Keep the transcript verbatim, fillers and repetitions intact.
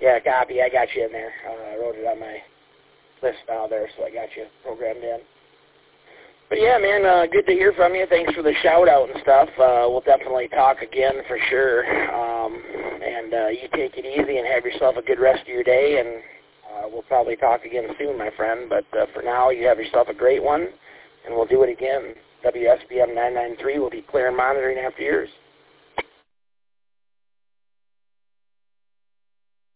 Yeah, copy. I got you in there. Uh, I wrote it on my list now there, so I got you programmed in. But yeah, man, uh, good to hear from you. Thanks for the shout-out and stuff. Uh, we'll definitely talk again for sure. Um, and uh, you take it easy and have yourself a good rest of your day, and uh, we'll probably talk again soon, my friend. But uh, for now, you have yourself a great one, and we'll do it again. W S B M nine nine three will be clear and monitoring after yours.